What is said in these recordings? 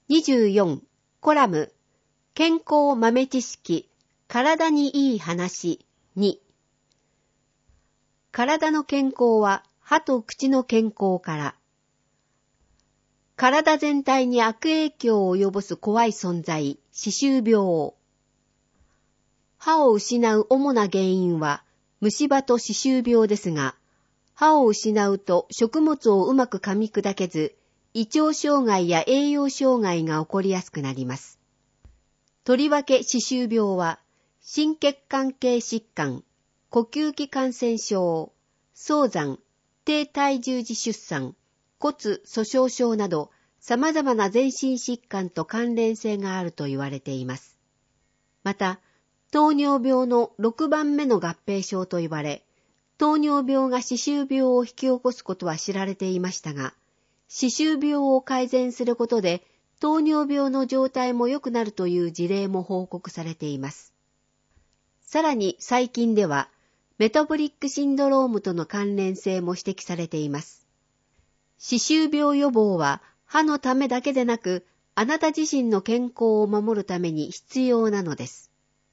24コラム健康豆知識体にいい話2。体の健康は歯と口の健康から。体全体に悪影響を及ぼす怖い存在、歯周病。歯を失う主な原因は虫歯と歯周病ですが、歯を失うと食物をうまく噛み砕けず、胃腸障害や栄養障害が起こりやすくなります。とりわけ歯周病は、心血管系疾患、呼吸器感染症、早産、低体重児出産、骨粗鬆症など様々な全身疾患と関連性があると言われています。また、糖尿病の6番目の合併症と言われ、糖尿病が歯周病を引き起こすことは知られていましたが、歯周病を改善することで糖尿病の状態も良くなるという事例も報告されています。さらに最近では、メタボリックシンドロームとの関連性も指摘されています。歯周病予防は歯のためだけでなく、あなた自身の健康を守るために必要なのです。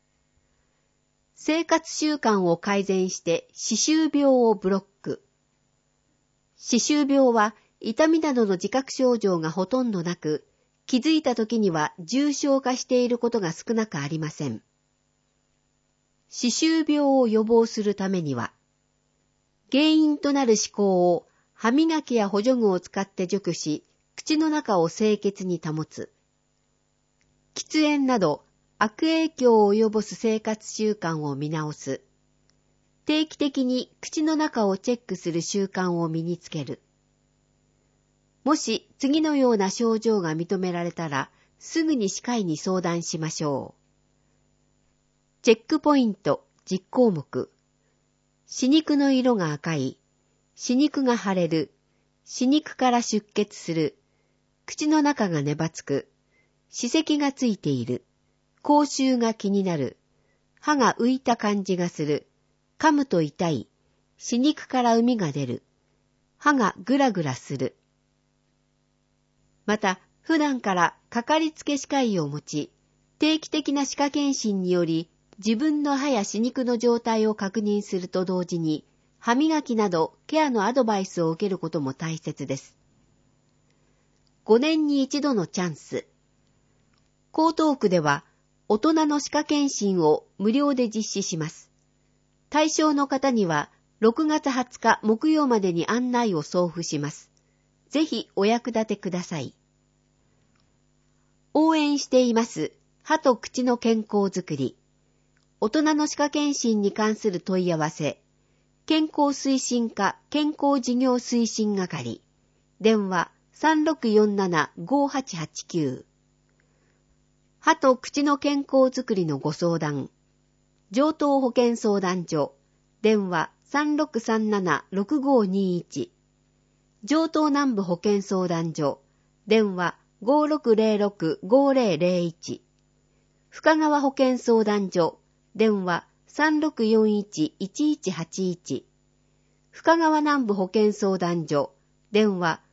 生活習慣を改善して歯周病をブロック。歯周病は痛みなどの自覚症状がほとんどなく、気づいた時には重症化していることが少なくありません。歯周病を予防するためには、原因となる歯垢を歯磨きや補助具を使って除去し、口の中を清潔に保つ。喫煙など悪影響を及ぼす生活習慣を見直す。定期的に口の中をチェックする習慣を身につける。もし次のような症状が認められたら、すぐに歯科医に相談しましょう。チェックポイント10項目。歯肉の色が赤い、歯肉が腫れる、歯肉から出血する、口の中がねばつく、歯石がついている、口臭が気になる、歯が浮いた感じがする、噛むと痛い、歯肉から膿が出る、歯がグラグラする。また、普段からかかりつけ歯科医を持ち、定期的な歯科検診により、自分の歯や歯肉の状態を確認すると同時に、歯磨きなどケアのアドバイスを受けることも大切です。5年に一度のチャンス。江東区では、大人の歯科検診を無料で実施します。対象の方には、6月20日木曜までに案内を送付します。ぜひお役立てください。応援しています。歯と口の健康づくり。大人の歯科検診に関する問い合わせ。健康推進課健康事業推進係。電話3647-5889。歯と口の健康づくりのご相談。城東保健相談所。電話3637-6521。城東南部保健相談所。電話5606-5001。深川保健相談所。電話3641-1181。深川南部保健相談所。電話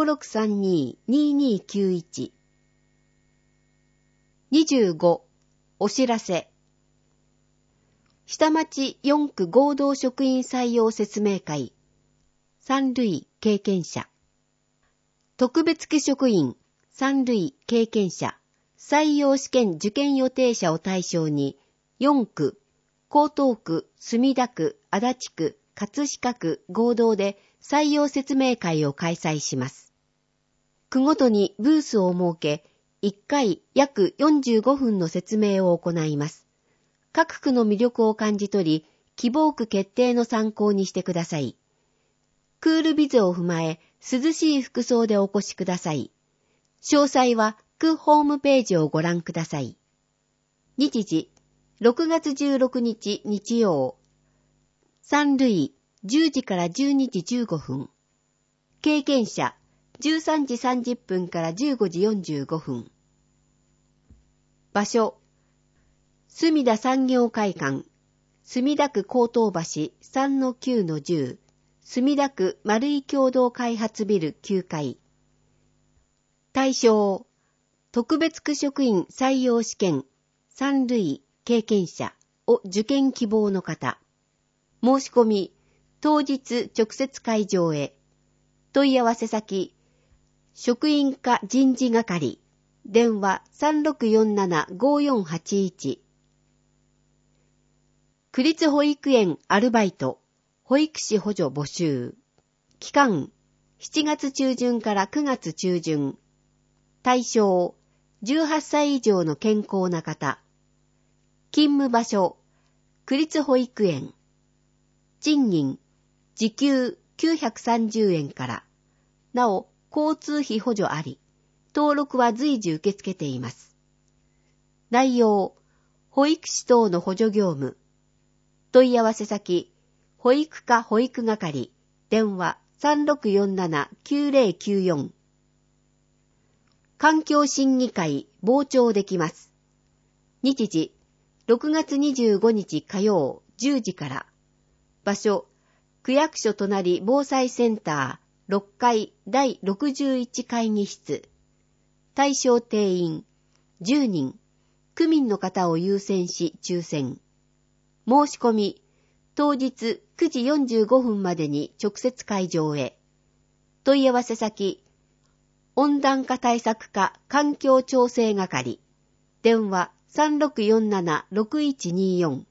5632-2291。25. お知らせ。下町4区合同職員採用説明会。3類経験者。特別期職員3類経験者。採用試験受験予定者を対象に、4区、江東区、墨田区、足立区、葛飾区合同で採用説明会を開催します。区ごとにブースを設け、1回約45分の説明を行います。各区の魅力を感じ取り、希望区決定の参考にしてください。クールビズを踏まえ、涼しい服装でお越しください。詳細は区ホームページをご覧ください。日時、6月16日日曜。3類10時から12時15分。経験者13時30分から15時45分。場所、墨田産業会館、墨田区江東橋 3-9-10、墨田区丸井共同開発ビル9階。対象、 特別区職員採用試験3類経験者を受験希望の方。申し込み、当日直接会場へ。問い合わせ先、職員課人事係。電話 3647-5481。区立保育園アルバイト、保育士補助募集。期間、7月中旬から9月中旬。対象、18歳以上の健康な方。勤務場所、区立保育園。賃金、時給930円から。なお、交通費補助あり。登録は随時受け付けています。内容、保育士等の補助業務。問い合わせ先、保育課保育係。電話 3647-9094。環境審議会傍聴できます。日時、6月25日火曜10時から。場所、区役所隣防災センター6階第61会議室。対象定員10人。区民の方を優先し抽選。申し込み、当日9時45分までに直接会場へ。問い合わせ先、温暖化対策課環境調整係。電話 3647-6124。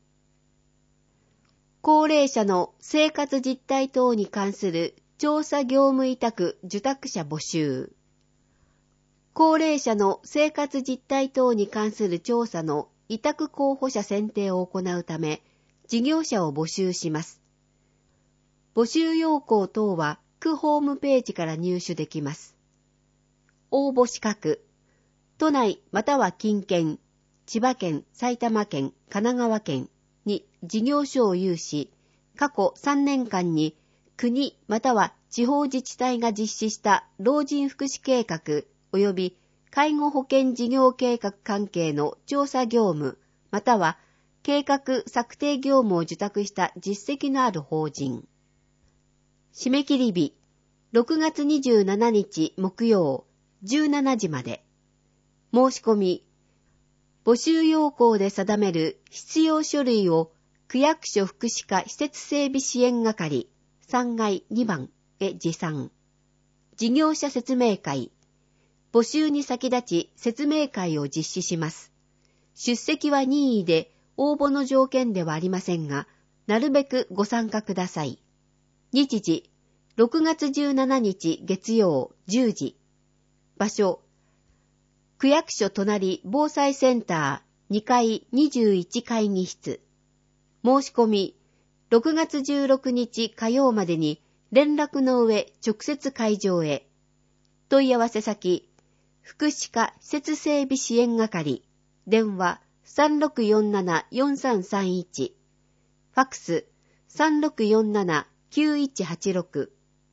高齢者の生活実態等に関する調査業務委託受託者募集。高齢者の生活実態等に関する調査の委託候補者選定を行うため、事業者を募集します。募集要項等は区ホームページから入手できます。応募資格、都内または近県、千葉県、埼玉県、神奈川県に事業所を有し、過去3年間に国または地方自治体が実施した老人福祉計画及び介護保険事業計画関係の調査業務または計画策定業務を受託した実績のある法人。締め切り日、6月27日木曜17時まで。申し込み、募集要項で定める必要書類を区役所福祉課施設整備支援係3階2番へ持参。事業者説明会。募集に先立ち説明会を実施します。出席は任意で応募の条件ではありませんが、なるべくご参加ください。日時、6月17日月曜10時。場所、区役所隣防災センター2階21会議室。申し込み、6月16日火曜までに連絡の上直接会場へ。問い合わせ先、福祉課施設整備支援係。電話 3647-4331。ファクス 3647-9186。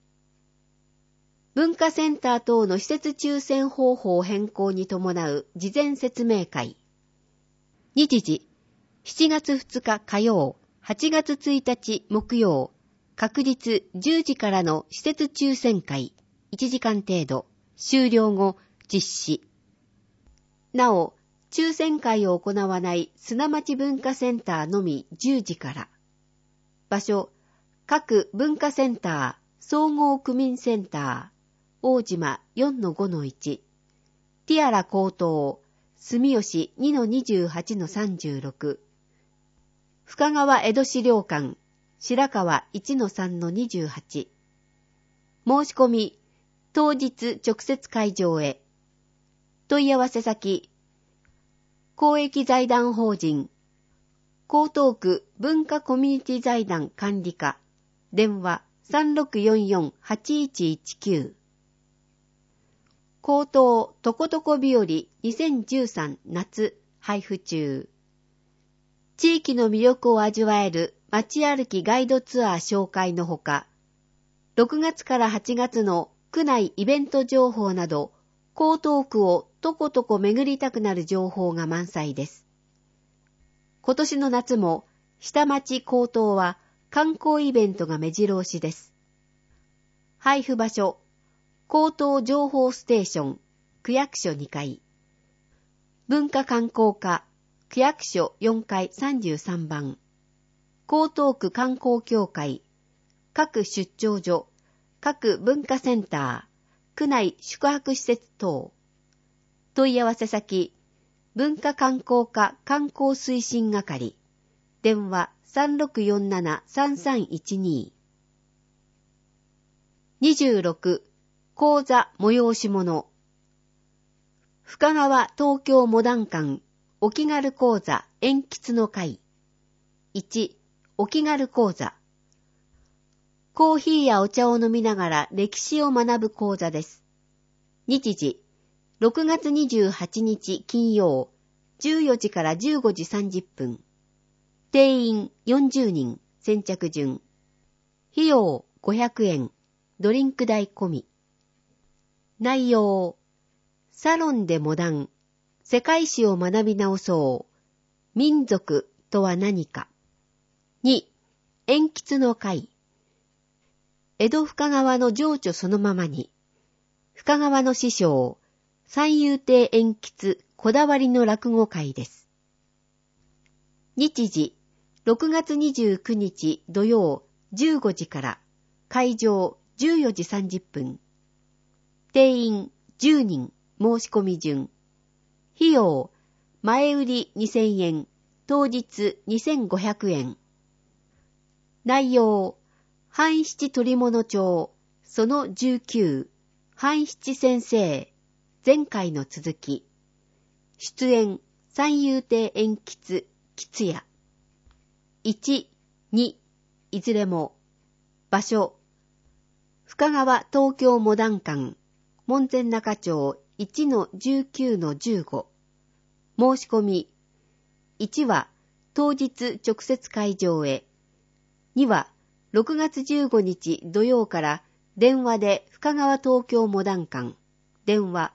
文化センター等の施設抽選方法変更に伴う事前説明会。日時、7月2日火曜、8月1日木曜、確実10時からの施設抽選会、1時間程度、終了後、実施。なお、抽選会を行わない砂町文化センターのみ10時から。場所、各文化センター、総合区民センター、大島 4-5-1、ティアラ高等、住吉 2-28-36、深川江戸資料館、白川 1-3-28。申し込み、当日直接会場へ。問い合わせ先、公益財団法人、江東区文化コミュニティ財団管理課、電話 3644-8119。江東とことこ日和2013夏配布中。地域の魅力を味わえる街歩きガイドツアー紹介のほか、6月から8月の区内イベント情報など、江東区をとことこ巡りたくなる情報が満載です。今年の夏も下町江東は観光イベントが目白押しです。配布場所、江東情報ステーション、区役所2階。 文化観光課、区役所4階33番。江東区観光協会、各出張所、各文化センター、区内宿泊施設等。問い合わせ先、文化観光課観光推進係。電話3647-3312。26、講座催し物。深川東京モダン館お気軽講座鉛筆の会。1、お気軽講座。コーヒーやお茶を飲みながら歴史を学ぶ講座です。日時、6月28日金曜、14時から15時30分。定員40人、先着順。費用500円、ドリンク代込み。内容、サロンでモダン、世界史を学び直そう。民族とは何か。2、鉛筆の会。江戸深川の情緒そのままに。深川の師匠、三遊亭鉛筆こだわりの落語会です。日時、6月29日土曜15時から、会場14時30分。定員10人、申し込み順。費用、前売り2000円、当日2500円。内容、半七取物帳、その19、半七先生、前回の続き。出演、三遊亭鉛筆、吉也。1、2、いずれも。場所、深川東京モダン館、門前仲町 1-19-15。申し込み。1は、当日直接会場へ。2は、6月15日土曜から電話で深川東京モダン館。電話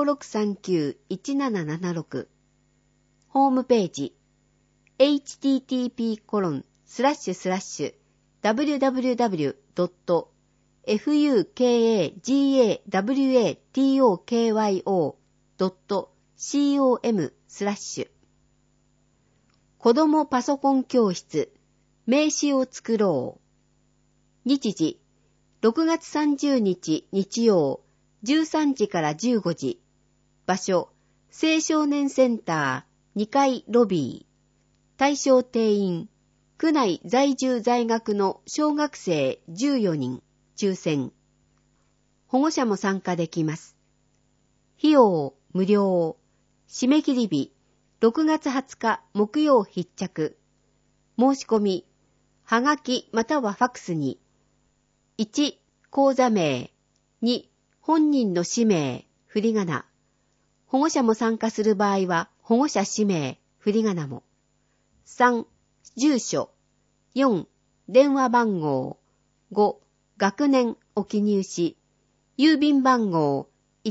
5639-1776。ホームページ。http://www.fukagawatokyo.com/子どもパソコン教室名刺を作ろう。日時、6月30日日曜、13時から15時。場所、青少年センター2階ロビー。対象定員、区内在住在学の小学生14人、抽選。保護者も参加できます。費用、無料。締め切り日、6月20日木曜必着。申し込み、はがきまたはファクスに。1、講座名。2、本人の氏名、振り仮名。保護者も参加する場合は、保護者氏名、振り仮名も。3、住所。4、電話番号。5、学年を記入し、郵便番号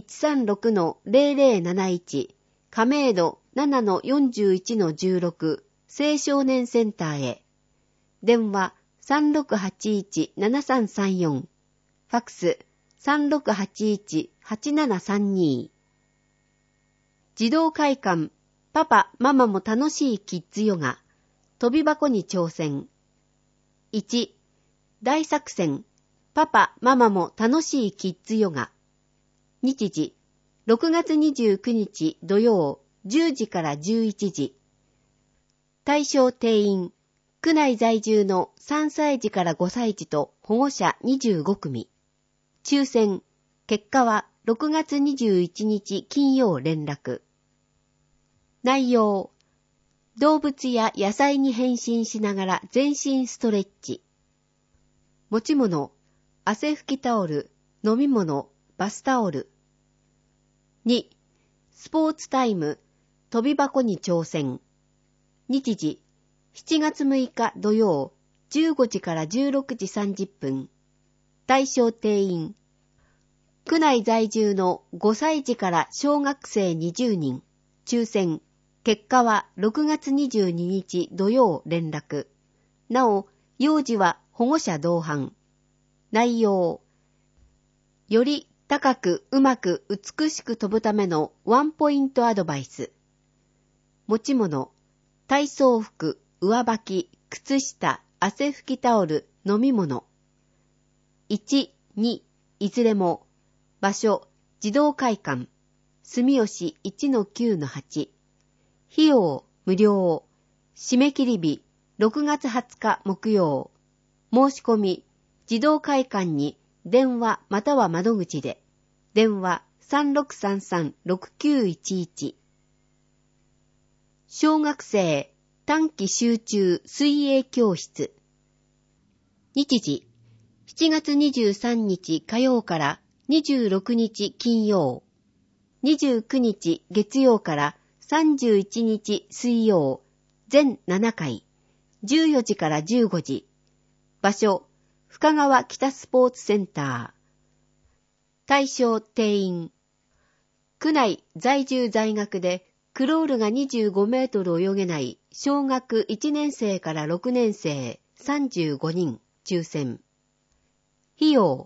136-0071、亀戸 7-41-16、青少年センターへ。電話3681-7334。ファクス3681-8732。児童会館、パパ、ママも楽しいキッズヨガ。飛び箱に挑戦。1、大作戦、パパ、ママも楽しいキッズヨガ。日時、6月29日土曜、10時から11時。対象定員、区内在住の3歳児から5歳児と保護者25組。抽選、結果は6月21日金曜連絡。内容、動物や野菜に変身しながら全身ストレッチ。持ち物、汗拭きタオル、飲み物、バスタオル。2、スポーツタイム、飛び箱に挑戦。日時、7月6日土曜、15時から16時30分。対象定員、区内在住の5歳児から小学生20人。抽選。結果は6月22日土曜連絡。なお、幼児は保護者同伴。内容。より高くうまく美しく飛ぶためのワンポイントアドバイス。 持ち物、体操服、上履き、靴下、汗拭きタオル、飲み物。1、2、いずれも。場所、児童会館。住吉 1-9-8。費用、無料。締め切り日、6月20日木曜。申し込み、児童会館に電話または窓口で。電話 3633-6911。小学生短期集中水泳教室。日時、7月23日火曜から26日金曜、29日月曜から31日水曜、全7回、14時から15時。場所、深川北スポーツセンター。対象定員。区内在住在学でクロールが25メートル泳げない小学1年生から6年生35人抽選。費用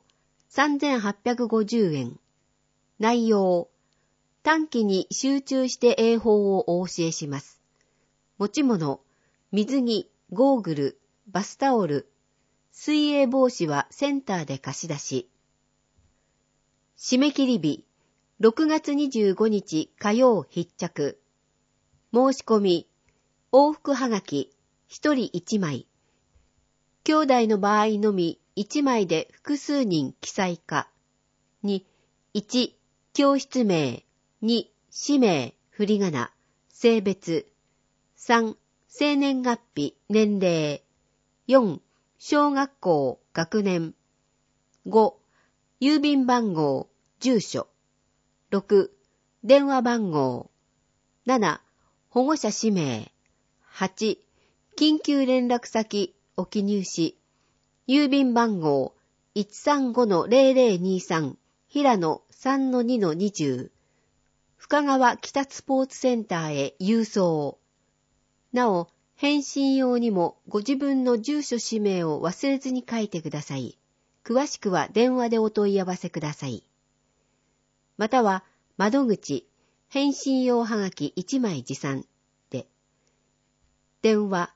3850円。内容、短期に集中して泳法をお教えします。持ち物、水着、ゴーグル、バスタオル、水泳帽子はセンターで貸し出し。締め切り日、6月25日火曜必着。申し込み、往復はがき、1人1枚。兄弟の場合のみ1枚で複数人記載か。2、1、教室名、2、氏名、振り仮名、性別。3、生年月日、年齢。4、小学校、学年。5、郵便番号、住所。6、電話番号。7、保護者氏名。8、緊急連絡先、お記入し。郵便番号、135-0023、平野 3-2-20。深川北スポーツセンターへ郵送。なお、返信用にもご自分の住所氏名を忘れずに書いてください。詳しくは電話でお問い合わせください。または、窓口、返信用はがき1枚持参で。電話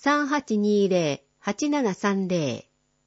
3820-8730。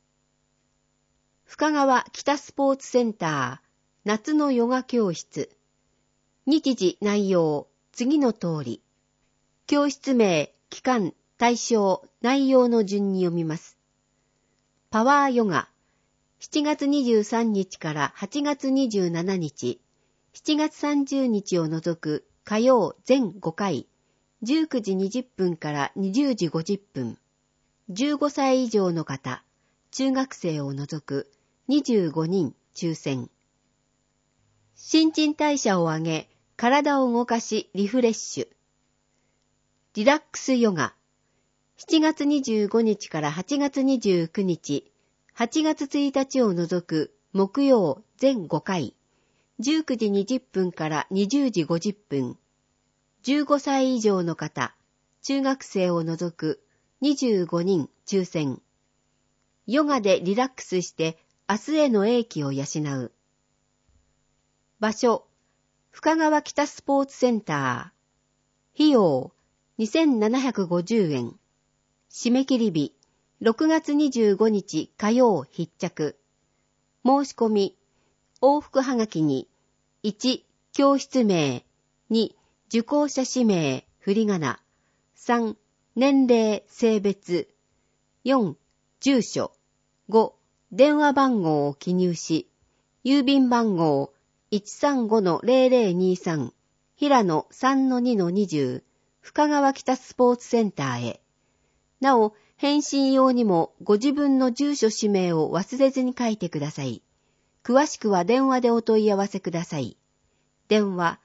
深川北スポーツセンター、夏のヨガ教室。日時内容、次の通り。教室名、期間、対象、内容の順に読みます。パワーヨガ。7月23日から8月27日、7月30日を除く火曜全5回、19時20分から20時50分。15歳以上の方、中学生を除く25人抽選。新陳代謝を上げ、体を動かしリフレッシュ。リラックスヨガ。7月25日から8月29日、8月1日を除く木曜全5回、19時20分から20時50分。15歳以上の方、中学生を除く25人抽選。ヨガでリラックスして明日への英気を養う。場所、深川北スポーツセンター。費用、2750円。締め切り日、6月25日火曜必着。申し込み、往復はがきに、1、教室名、2、受講者氏名、振り仮名、3、年齢、性別、4、住所、5、電話番号を記入し、郵便番号 135-0023、平野 3-2-20、深川北スポーツセンターへ。なお、返信用にもご自分の住所氏名を忘れずに書いてください。詳しくは電話でお問い合わせください。電話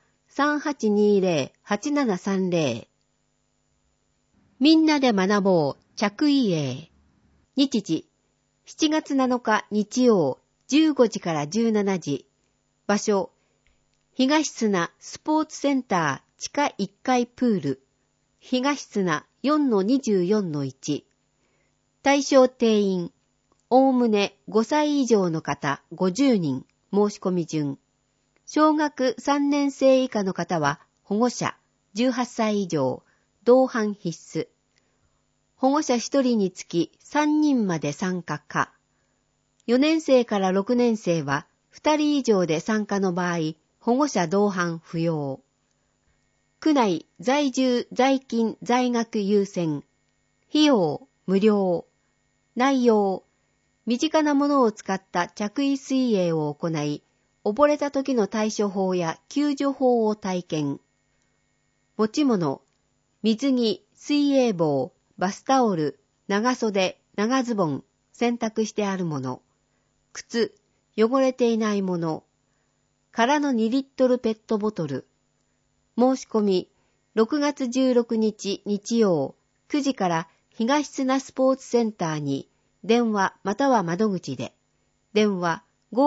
3820-8730。みんなで学ぼう着衣泳。日時、7月7日日曜15時から17時。場所、東砂スポーツセンター地下1階プール。東砂 4-24-1。対象定員、おおむね5歳以上の方50人、申し込み順。小学3年生以下の方は保護者 18歳以上、同伴必須。保護者1人につき3人まで参加か。4年生から6年生は2人以上で参加の場合、保護者同伴不要。区内在住在勤在学優先。費用無料。内容、身近なものを使った着衣水泳を行い、溺れた時の対処法や救助法を体験。持ち物、水着、水泳帽、バスタオル、長袖、長ズボン、洗濯してあるもの。靴、汚れていないもの。空の2リットルペットボトル。申し込み、6月16日日曜、9時から東砂スポーツセンターに、電話または窓口で。電話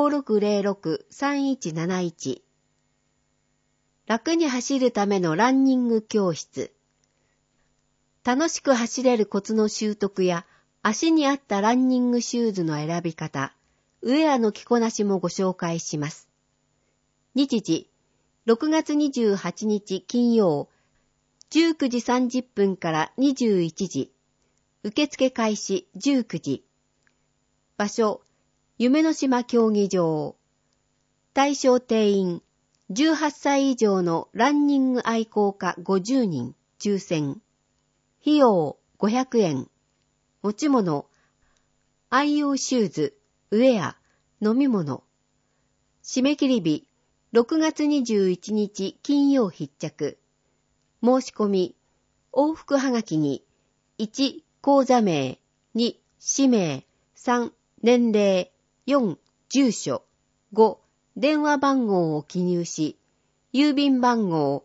5606-3171。楽に走るためのランニング教室。楽しく走れるコツの習得や、足に合ったランニングシューズの選び方、ウェアの着こなしもご紹介します。日時、6月28日金曜、19時30分から21時。受付開始19時。場所、夢の島競技場。対象定員、18歳以上のランニング愛好家50人、抽選。費用500円。持ち物、愛用シューズ、ウェア、飲み物。締め切り日、6月21日金曜必着。申し込み、往復はがきに、1、口座名、2、氏名、3、年齢、4、住所、5、電話番号を記入し、郵便番号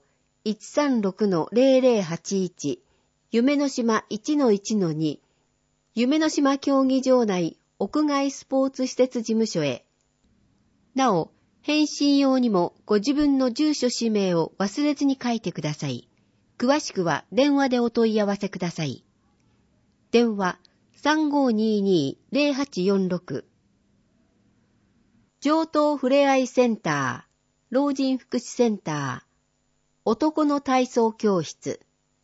136-0081、夢の島 1-1-2、夢の島競技場内屋外スポーツ施設事務所へ。なお、返信用にもご自分の住所氏名を忘れずに書いてください。詳しくは電話でお問い合わせください。電話 3522-0846。上東ふれあいセンター、老人福祉センター、男の体操教室。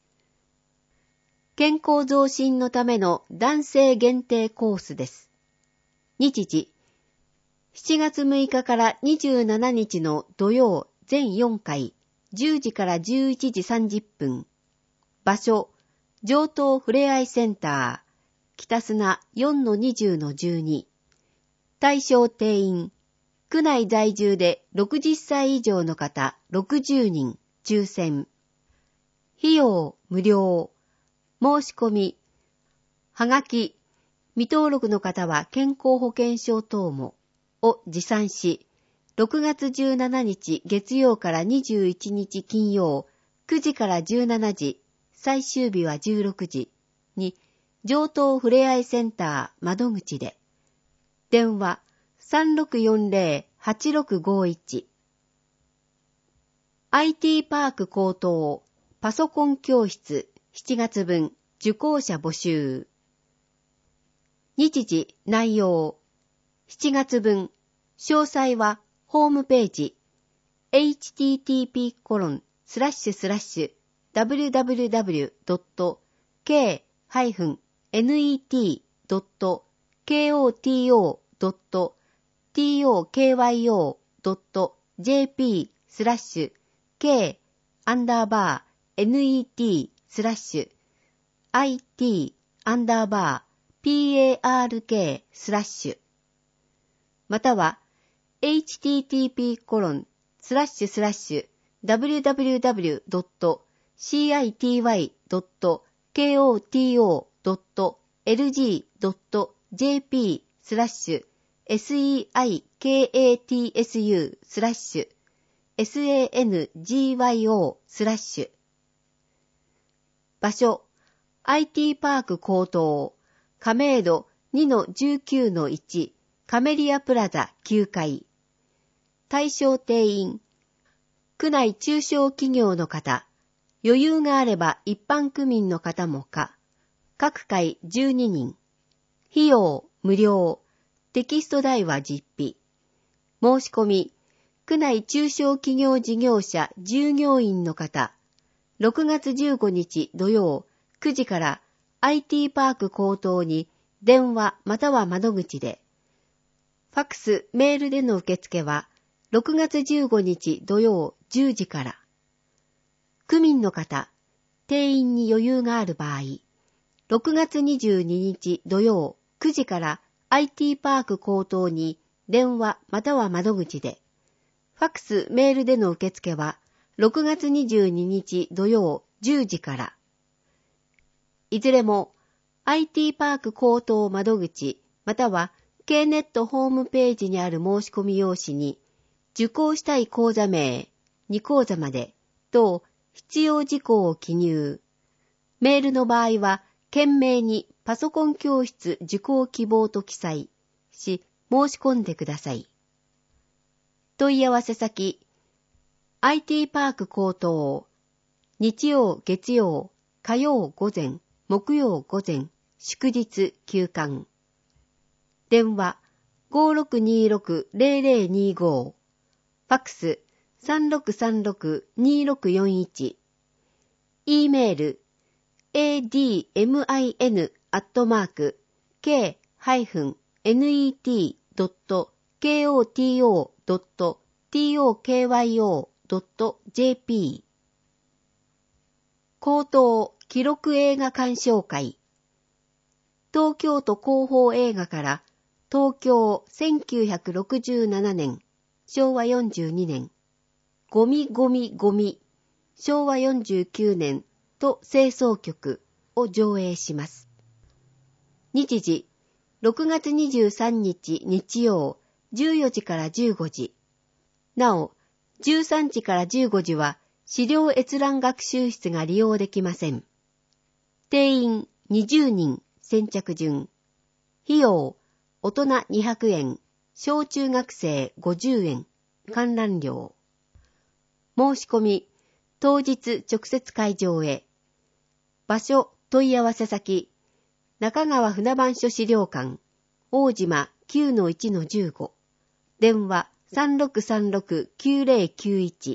健康増進のための男性限定コースです。日時、7月6日から27日の土曜全4回、10時から11時30分。場所、上東ふれあいセンター、北砂 4-20-12。対象定員、区内在住で60歳以上の方60人、抽選。費用無料。申し込み。はがき、未登録の方は健康保険証等もを持参し、6月17日月曜から21日金曜、9時から17時、最終日は16時に、上東ふれあいセンター窓口で。電話 3640-8651。IT パーク高等パソコン教室7月分受講者募集。日時内容7月分詳細はホームページ www.k-tokyo.net/k-IT_park/ または http://www.city.koto.lg.jp/seikatsu/sangyo/ 場所 IT パーク高等亀戸 2-19-1 カメリアプラザ9階。対象定員区内中小企業の方、余裕があれば一般区民の方もか、各回12人。費用無料。テキスト代は実費。申し込み、区内中小企業事業者従業員の方、 6月15日土曜9時から IT パーク口頭に電話または窓口で、ファックス、メールでの受付は6月15日土曜10時から。区民の方、定員に余裕がある場合、6月22日土曜9時から IT パーク口頭に電話または窓口で、ファックス、メールでの受付は6月22日土曜10時から。いずれも IT パーク口頭窓口または K ネットホームページにある申し込み用紙に受講したい講座名、2講座まで等必要事項を記入。メールの場合は懸命にパソコン教室受講希望と記載し申し込んでください。問い合わせ先 IT パーク口頭日曜月曜火曜午前木曜午前祝日休館。電話 5626-0025 ファックス 3636-2641 E メール admin@k-neto.tokyo.jp 口頭記録映画鑑賞会。東京都広報映画から東京1967年昭和42年ゴミゴミゴミ昭和49年と清掃局を上映します。日時6月23日日曜14時から15時。なお、13時から15時は資料閲覧学習室が利用できません。定員20人先着順。費用大人200円、小中学生50円、観覧料。申し込み、当日直接会場へ。場所、問い合わせ先、中川船番所資料館、大島 9-1-15、電話3636-9091。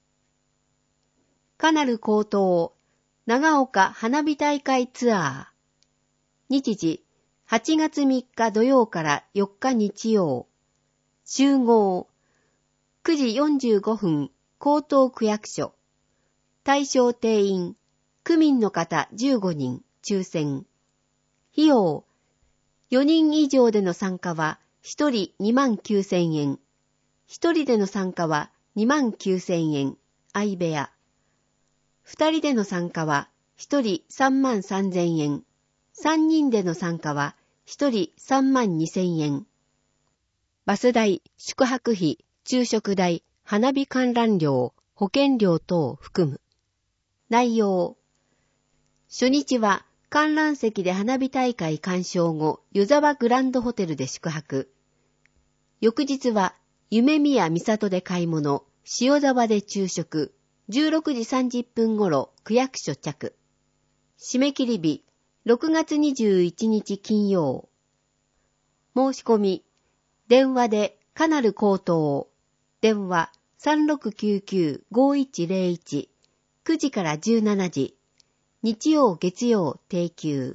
カナル高等、長岡花火大会ツアー。日時、8月3日土曜から4日日曜。集合。9時45分、江東区役所。対象定員、区民の方15人、抽選。費用、4人以上での参加は1人29,000円。1人での参加は29,000円、相部屋。2人での参加は1人33,000円。3人での参加は1人32,000円。バス代、宿泊費、昼食代、花火観覧料、保険料等を含む。内容。初日は観覧席で花火大会鑑賞後、湯沢グランドホテルで宿泊。翌日は夢宮三郷で買い物、塩沢で昼食、16時30分頃区役所着。締め切り日、6月21日金曜。申し込み、電話でカナル高等、電話3699-5101、9時から17時、日曜月曜定休。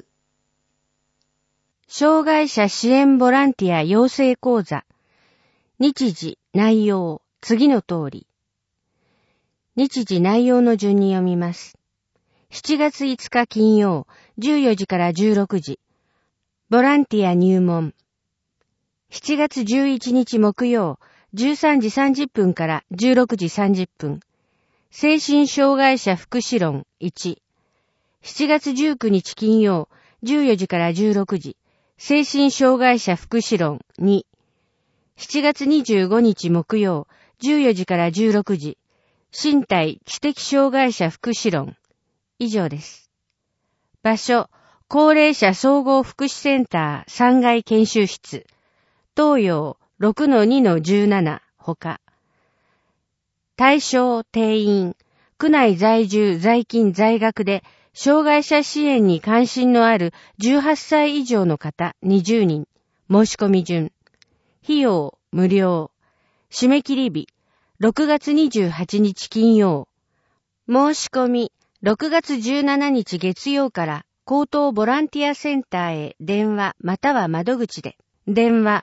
障害者支援ボランティア養成講座。日時、内容、次の通り。日時、内容の順に読みます。7月5日金曜、14時から16時。ボランティア入門。7月11日木曜、13時30分から16時30分。精神障害者福祉論1。7月19日金曜、14時から16時。精神障害者福祉論2。7月25日木曜、14時から16時。身体知的障害者福祉論。以上です。場所、高齢者総合福祉センター3階研修室。東洋 6-2-17 ほか。対象定員、区内在住在勤在学で障害者支援に関心のある18歳以上の方20人。申し込み順。費用無料。締め切り日6月28日金曜。申し込み 6月17日月曜から高等ボランティアセンターへ電話または窓口で。電話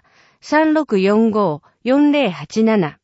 3645-4087。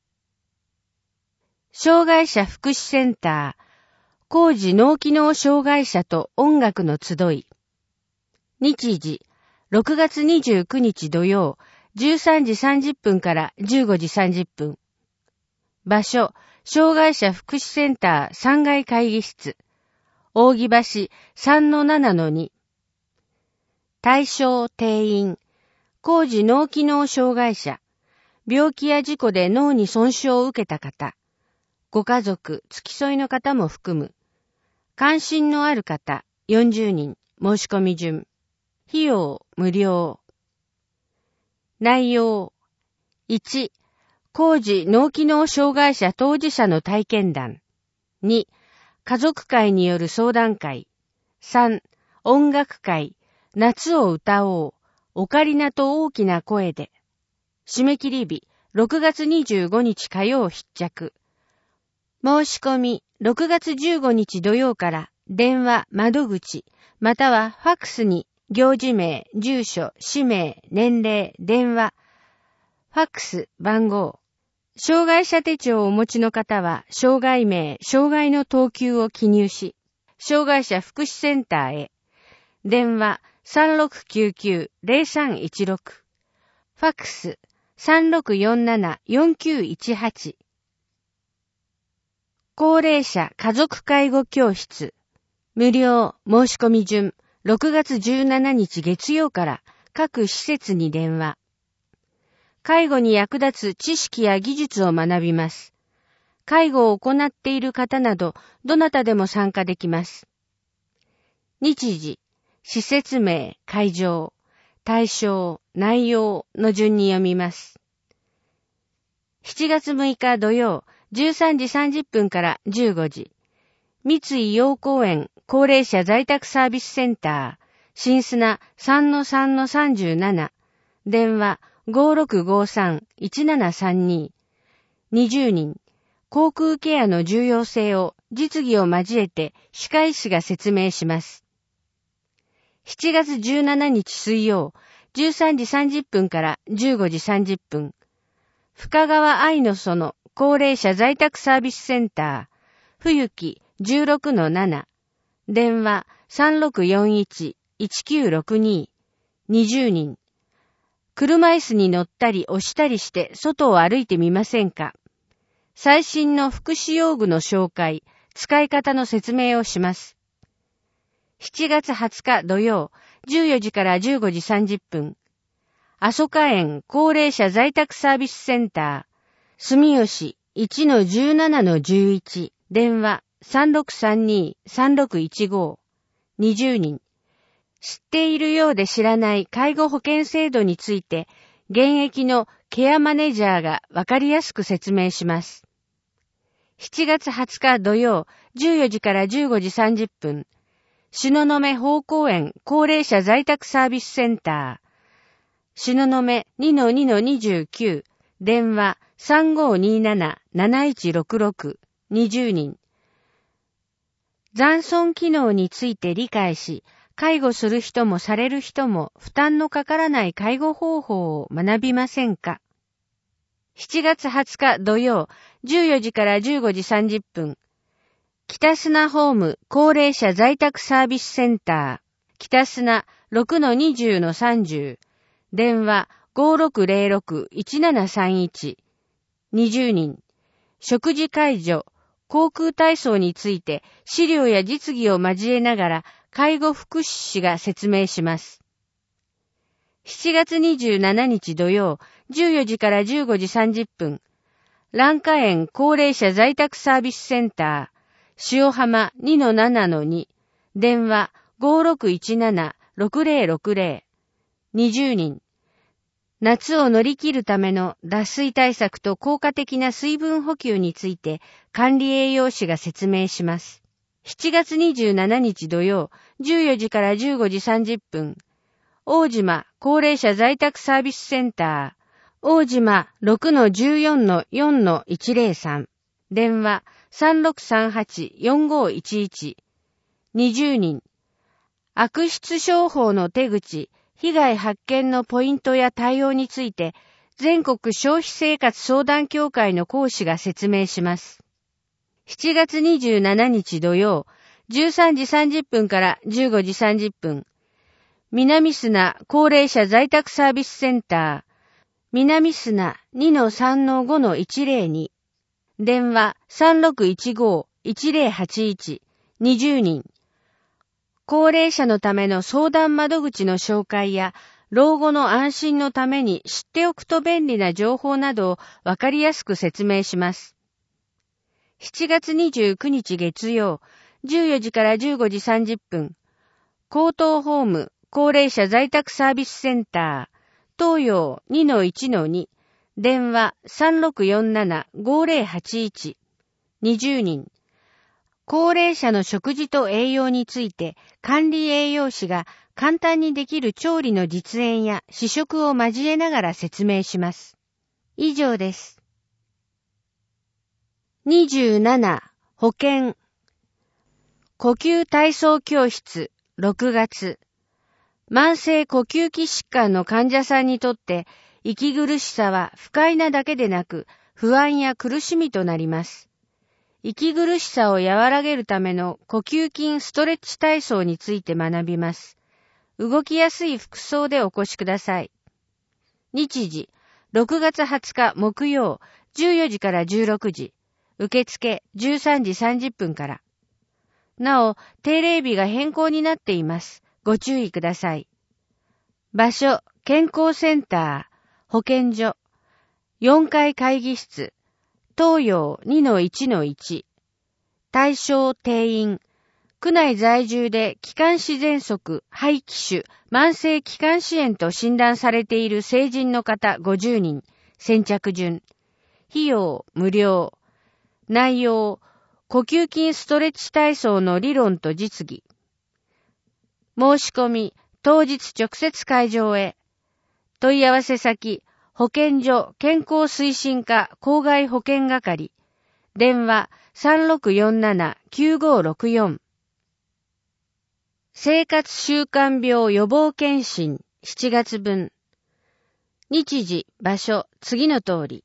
障害者福祉センター、高次脳機能障害者と音楽の集い。日時、6月29日土曜、13時30分から15時30分。場所、障害者福祉センター3階会議室。扇橋 3-7-2。対象定員、高次脳機能障害者、病気や事故で脳に損傷を受けた方、ご家族、付き添いの方も含む。関心のある方、40人、申し込み順。費用、無料。内容。1、高次脳機能障害者当事者の体験談。2、家族会による相談会。3、音楽会、夏を歌おう、オカリナと大きな声で。締め切り日、6月25日火曜必着。申し込み、6月15日土曜から電話、窓口、またはファックスに行事名、住所、氏名、年齢、電話、ファックス、番号。障害者手帳をお持ちの方は、障害名、障害の等級を記入し、障害者福祉センターへ。電話 3699-0316。ファックス 3647-4918。高齢者家族介護教室。無料申し込み順6月17日月曜から各施設に電話。介護に役立つ知識や技術を学びます。介護を行っている方など、どなたでも参加できます。日時、施設名、会場、対象、内容の順に読みます。7月6日土曜、13時30分から15時。三井陽公園高齢者在宅サービスセンター、新砂 3-3-37。電話5653-1732。20人。口腔ケアの重要性を実技を交えて歯科医師が説明します。7月17日水曜、13時30分から15時30分。深川愛の園高齢者在宅サービスセンター、冬木 16-7。電話3641-1962。20人。車椅子に乗ったり押したりして外を歩いてみませんか？最新の福祉用具の紹介、使い方の説明をします。7月20日土曜、14時から15時30分。阿蘇花園高齢者在宅サービスセンター、住吉 1-17-11。電話3632-3615。20人。知っているようで知らない介護保険制度について、現役のケアマネージャーがわかりやすく説明します。7月20日土曜、14時から15時30分。東雲宝公園高齢者在宅サービスセンター。東雲 2-2-29。電話3527-7166。20人。残存機能について理解し、介護する人もされる人も負担のかからない介護方法を学びませんか？ 7 月20日土曜、14時から15時30分。北砂ホーム高齢者在宅サービスセンター、北砂 6-20-30。電話5606-1731。20人。食事介助、口腔体操について資料や実技を交えながら介護福祉士が説明します。7月27日土曜、14時から15時30分。蘭花園高齢者在宅サービスセンター、塩浜 2-7-2。電話5617-6060。20人。夏を乗り切るための脱水対策と効果的な水分補給について管理栄養士が説明します。7月27日土曜、14時から15時30分。大島高齢者在宅サービスセンター、大島 6-14-4-103。電話 3638-4511 20人。悪質商法の手口、被害発見のポイントや対応について、全国消費生活相談協会の講師が説明します。7月27日土曜、13時30分から15時30分。南砂高齢者在宅サービスセンター、南砂 2-3-5-102。電話 3615-1081 20人。高齢者のための相談窓口の紹介や、老後の安心のために知っておくと便利な情報などをわかりやすく説明します。7月29日月曜、14時から15時30分。江東ホーム高齢者在宅サービスセンター、東洋 2-1-2。電話 3647-5081 20人。高齢者の食事と栄養について管理栄養士が簡単にできる調理の実演や試食を交えながら説明します。以上です。27. 保健呼吸体操教室6月。慢性呼吸器疾患の患者さんにとって息苦しさは不快なだけでなく不安や苦しみとなります。息苦しさを和らげるための呼吸筋ストレッチ体操について学びます。動きやすい服装でお越しください。日時、6月20日木曜、14時から16時。受付13時30分から。なお、定例日が変更になっています。ご注意ください。場所、健康センター、保健所、4階会議室、東洋 2-1-1。対象定員、区内在住で気管支喘息、肺気腫、慢性気管支炎と診断されている成人の方50人、先着順。費用、無料。内容、呼吸筋ストレッチ体操の理論と実技。申し込み、当日直接会場へ。問い合わせ先、保健所健康推進課郊外保健係。電話 3647-9564。生活習慣病予防検診7月分。日時、場所、次の通り。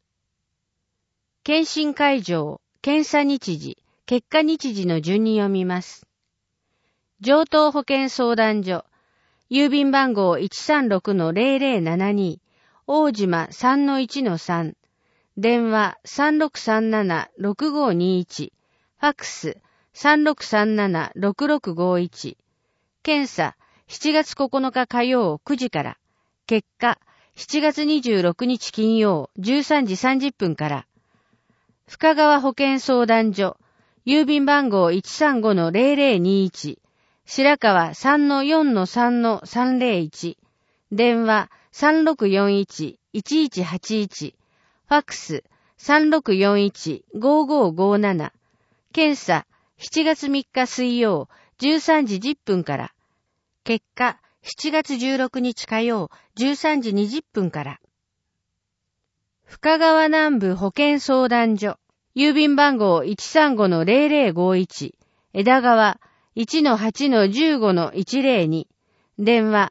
検診会場、検査日時、結果日時の順に読みます。上東保健相談所、郵便番号 136-0072、大島 3-1-3、電話 3637-6521、ファックス 3637-6651、検査7月9日火曜9時から、結果7月26日金曜13時30分から、深川保健相談所、郵便番号 135-0021、白川 3-4-3-301、電話 3641-1181、ファックス 3641-5557、検査7月3日水曜13時10分から、結果7月16日火曜13時20分から。深川南部保健相談所、郵便番号 135-0051、枝川 1-8-15-102、電話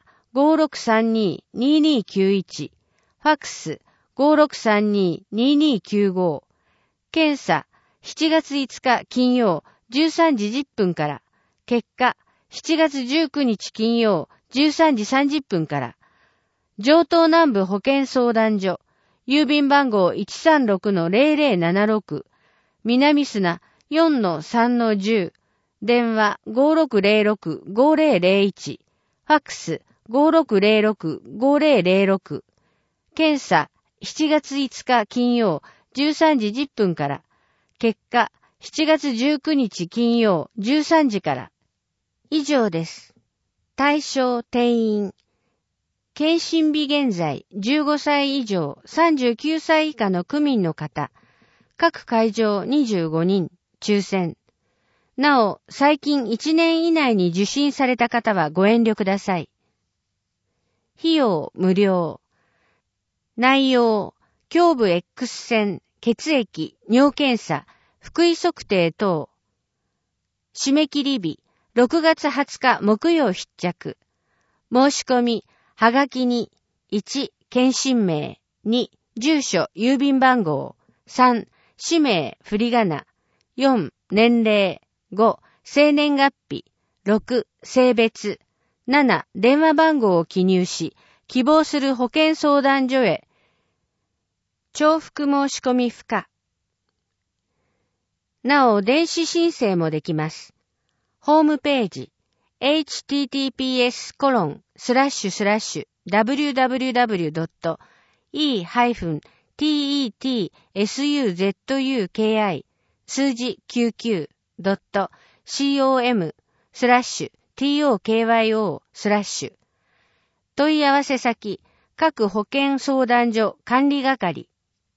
5632-2291、ファックス 5632-2295、検査7月5日金曜13時10分から、結果7月19日金曜13時30分から、上東南部保健相談所、郵便番号 136-0076、南砂 4-3-10、電話 5606-5001、ファックス 5606-5006、検査7月5日金曜13時10分から、結果7月19日金曜13時から。以上です。対象定員。検診日現在15歳以上39歳以下の区民の方、各会場25人、抽選。なお、最近1年以内に受診された方はご遠慮ください。費用無料。内容、胸部 X 線、血液、尿検査、 福井測定等。締め切り日、6月20日木曜必着。申し込み、はがきに、1、検診名、2、住所、郵便番号、3、氏名、振り仮名、4、年齢、5、生年月日、6、性別、7、電話番号を記入し、希望する保健相談所へ、重複申し込み不可。なお、電子申請もできます。ホームページ、https://www.e-tetsuzuki 数字 99.com/tokyo/ 問い合わせ先、各保健相談所管理係。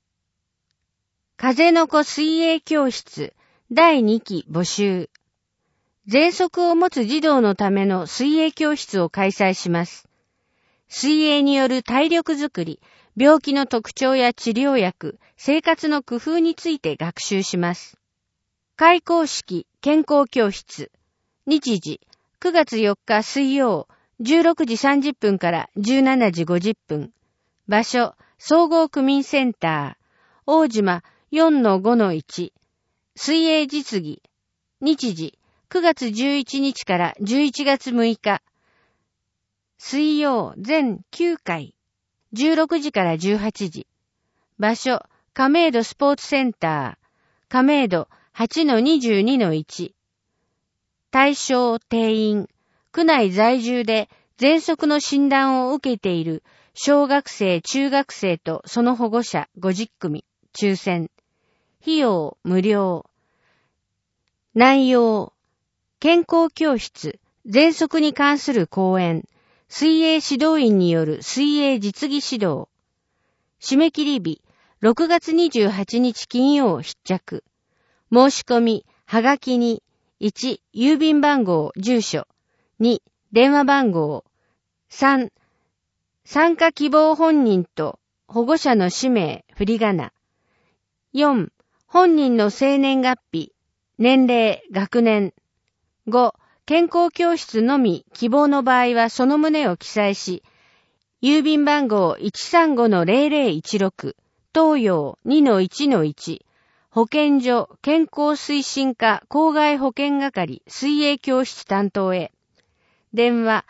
風の子水泳教室第2期募集。喘息を持つ児童のための水泳教室を開催します。水泳による体力づくり、病気の特徴や治療薬、生活の工夫について学習します。開講式健康教室。日時、9月4日水曜、16時30分から17時50分。場所、総合区民センター、大島 4-5-1。水泳実技。日時、9月11日から11月6日。水曜全9回。16時から18時。場所、亀戸スポーツセンター。亀戸 8-22-1。対象定員。区内在住で喘息の診断を受けている小学生、中学生とその保護者50組。抽選。費用無料。内容。健康教室、喘息に関する講演、水泳指導員による水泳実技指導。締め切り日、6月28日金曜必着。申し込み、はがきに、1、郵便番号、住所、2、電話番号、3、参加希望本人と保護者の氏名、振り仮名、4、本人の生年月日、年齢、学年、5、健康教室のみ希望の場合はその旨を記載し、郵便番号 135-0016、東洋 2-1-1、保健所健康推進課校外保健係水泳教室担当へ。電話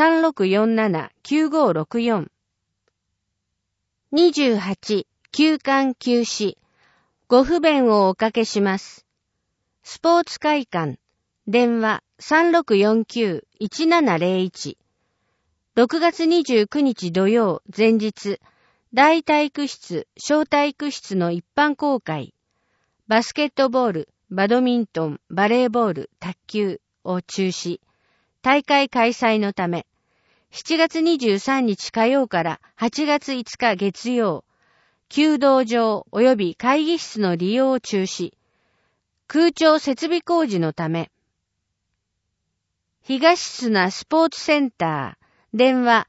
3647-9564。28、休館休止。ご不便をおかけします。スポーツ会館。電話 3649-1701。6月29日土曜前日、大体育室、小体育室の一般公開。バスケットボール、バドミントン、バレーボール、卓球を中止。大会開催のため、7月23日火曜から8月5日月曜、弓道場及び会議室の利用を中止。空調設備工事のため、東砂スポーツセンター、電話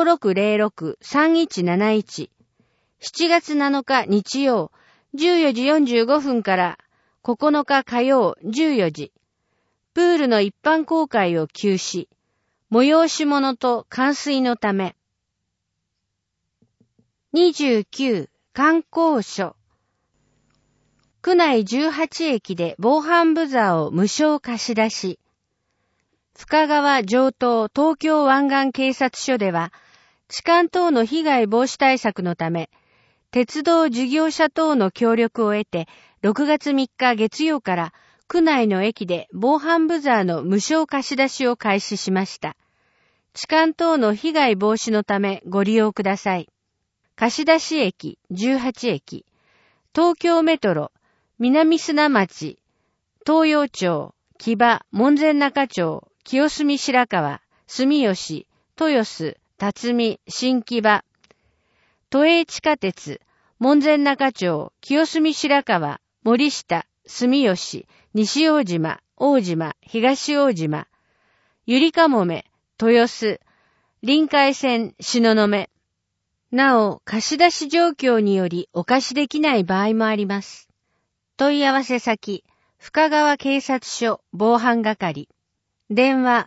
5606-3171。7月7日日曜、14時45分から9日火曜14時。プールの一般公開を休止。催し物と冠水のため。29、観光所。区内18駅で防犯ブザーを無償貸し出し。深川城東東京湾岸警察署では、痴漢等の被害防止対策のため、鉄道事業者等の協力を得て、6月3日月曜から区内の駅で防犯ブザーの無償貸し出しを開始しました。痴漢等の被害防止のためご利用ください。貸し出し駅18駅、東京メトロ、南砂町、東洋町、木場、門前仲町、清澄白河、住吉、豊洲、辰巳、新木場、都営地下鉄、門前仲町、清澄白河、森下、住吉、西大島、大島、東大島、ゆりかもめ、豊洲、臨海線、東雲。なお、貸し出し状況によりお貸しできない場合もあります。 問い合わせ先、深川警察署防犯係。電話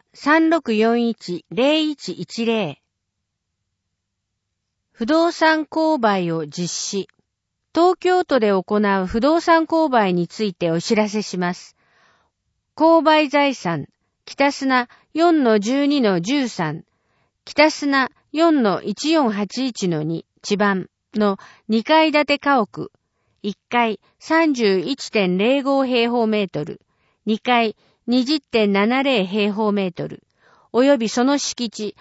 3641-0110。不動産購買を実施。東京都で行う不動産購買についてお知らせします。購買財産、北砂 4-12-13、北砂 4-1481-2 地番の2階建て家屋、1階 31.05 平方メートル、2階 20.70 平方メートル、およびその敷地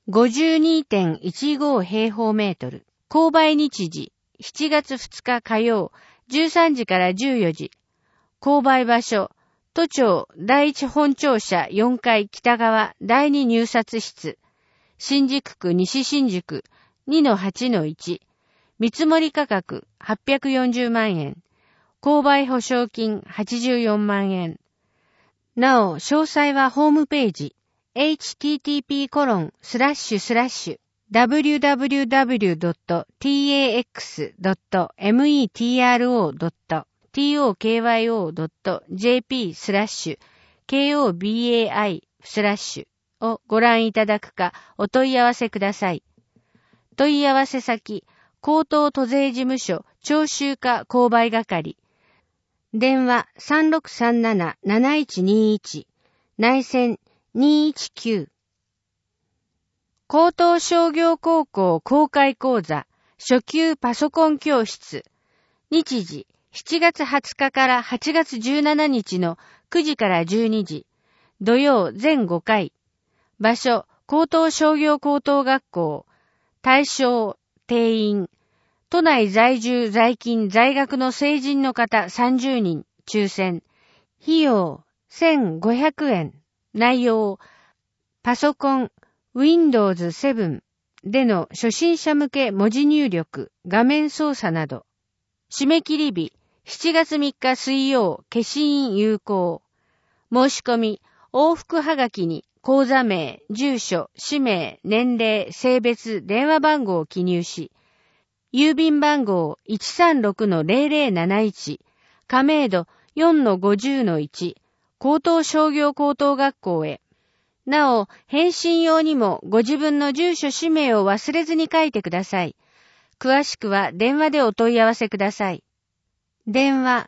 52.15 平方メートル。購買日時、7月2日火曜、13時から14時。購買場所、都庁第一本庁舎4階北側第2入札室。新宿区西新宿 2-8-1。見積もり価格840万円。購買保証金84万円。なお、詳細はホームページ、http://www.txmetro.tokbai/ をご覧いただくかお問い合わせください。問い合わせ先、高等都税事務所徴収課購買係。電話 3637-7121 内線219。高等商業高校公開講座初級パソコン教室。日時7月20日から8月17日の9時から12時。土曜全5回。場所、高等商業高等学校。対象、定員。都内在住在勤在学の成人の方30人。抽選。費用、1500円。内容、パソコン、Windows 7での初心者向け文字入力、画面操作など。締め切り日、7月3日水曜、消印有効。申し込み、往復はがきに、口座名、住所、氏名、年齢、性別、電話番号を記入し、郵便番号 136-0071、亀戸 4-50-1、高等商業高等学校へ。なお、返信用にもご自分の住所氏名を忘れずに書いてください。詳しくは電話でお問い合わせください。電話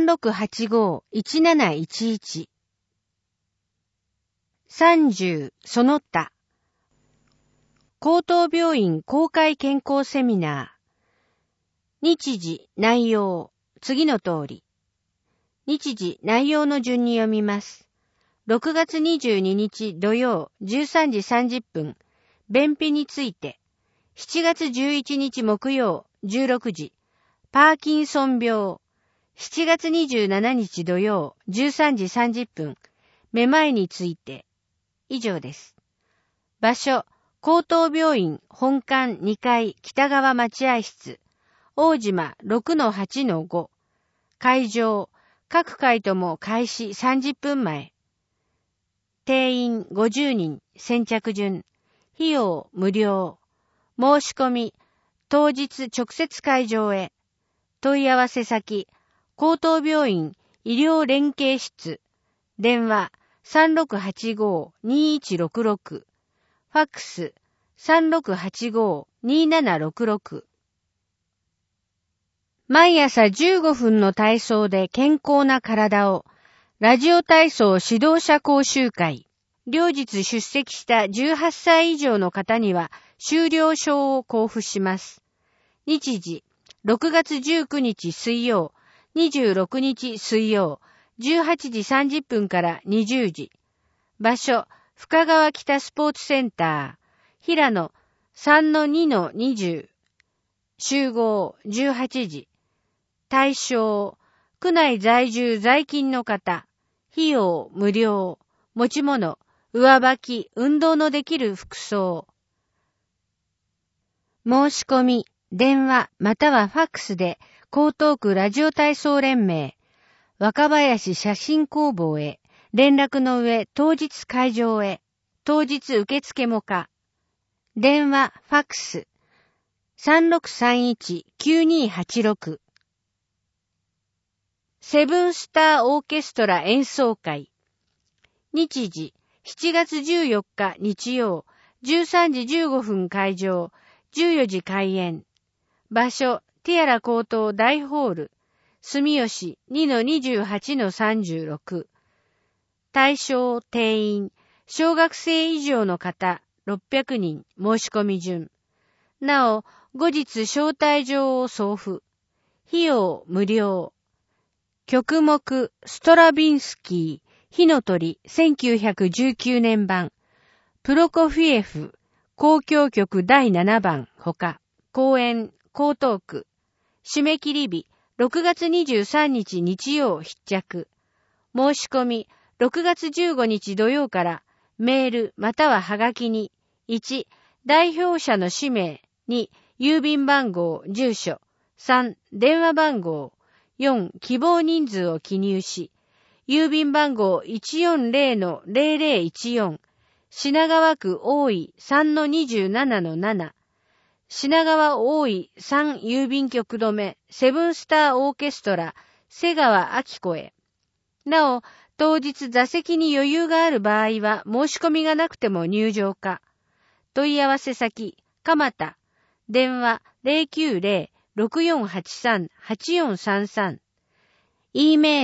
3685-1711。30その他。高等病院公開健康セミナー。日時、内容、次の通り。日時、内容の順に読みます。6月22日土曜13時30分、便秘について。7月11日木曜16時、パーキンソン病。7月27日土曜13時30分、めまいについて。以上です。場所、高等病院本館2階北側待合室。大島 6-8-5。会場、各回とも開始30分前。定員50人、先着順。費用無料。申し込み、当日直接会場へ。問い合わせ先、高等病院医療連携室。電話3685-2166。ファックス3685-2766。毎朝15分の体操で健康な体を。ラジオ体操指導者講習会。両日出席した18歳以上の方には修了証を交付します。日時、6月19日水曜、26日水曜、18時30分から20時。場所、深川北スポーツセンター。平野 3-2-20。集合18時。対象、区内在住在勤の方。費用無料。持ち物、上履き、運動のできる服装。申し込み、電話またはファックスで江東区ラジオ体操連盟若林写真工房へ連絡の上当日会場へ当日受付も可。電話ファックス 3631-9286。 セブンスターオーケストラ演奏会。日時、7月14日日曜、13時15分開場、14時開演。場所、ティアラ高等大ホール、住吉 2-28-36。対象定員、小学生以上の方600人申し込み順。なお、後日招待状を送付。費用無料。曲目、ストラビンスキー、火の鳥1919年版。プロコフィエフ、交響曲第7番ほか。公演、江東区。締め切り日、6月23日日曜必着。申し込み、6月15日土曜からメールまたははがきに、1、代表者の氏名、2、郵便番号、住所、3、電話番号、4、希望人数を記入し、郵便番号 140-0014、品川区大井 3-27-7、品川大井3郵便局止め、セブンスターオーケストラ、瀬川明子へ。なお、当日座席に余裕がある場合は申し込みがなくても入場可。問い合わせ先、蒲田。電話 090-6483-8433。E メー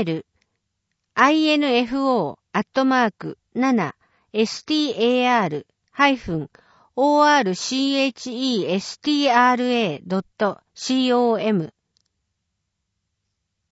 ル、info@7star-orchestra.com